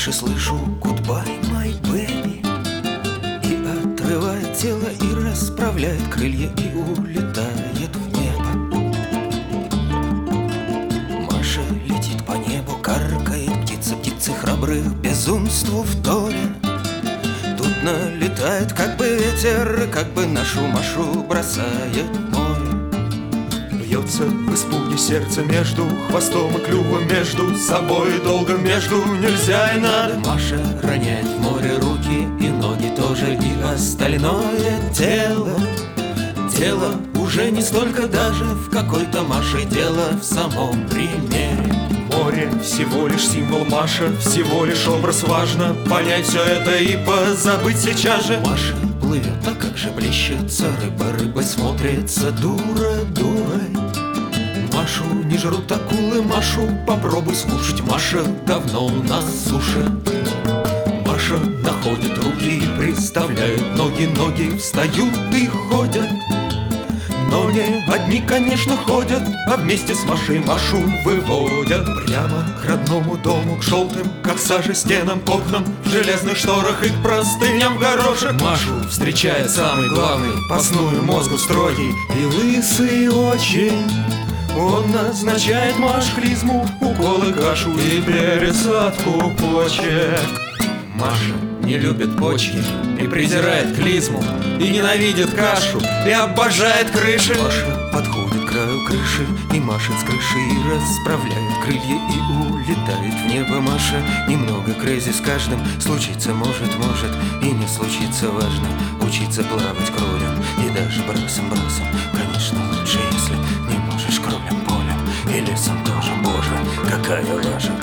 Маши слышу goodbye, my baby, и отрывает тело, и расправляет крылья, и улетает в небо. Маша летит по небу, каркает птица, птицы храбрых безумству вторят. Тут налетает как бы ветер, и как бы нашу Машу бросает в море. Бьется в испуге сердце между хвостом и клювом, между собой долго между нельзя и надо. Маша роняет в море руки и ноги тоже, и остальное тело. Дело уже не столько даже в какой-то Маше, дело в самом примере. Море всего лишь символ, Маша всего лишь образ. Важно понять все это и позабыть сейчас же. Маша плывет, а как же плещется рыба, рыбой смотрится дура дурой. Машу не жрут акулы, Машу попробуй скушать, Маша давно у нас суше. Маша находит руки и приставляет ноги, ноги встают и ходят. Но не одни, конечно, ходят, а вместе с Машей Машу выводят прямо к родному дому, к желтым, как сажа, стенам, окнам, в железных шторах и к простыням в горошек. Машу встречает самый главный, по сну и мозгу строгий и лысый очень. Он назначает Маш клизму, уколы, кашу и пересадку почек. Маша не любит почки и презирает клизму, и ненавидит кашу, и обожает крыши. Маша подходит к краю крыши и машет с крыши, и расправляет крылья, и улетает в небо. Маша немного крейзи с каждым, случиться может, может, и не случится. Важно учиться плавать кролем, и даже брасом. Конечно, лучше, если не можешь кролем полем, и лесом тоже, боже, какая лажа.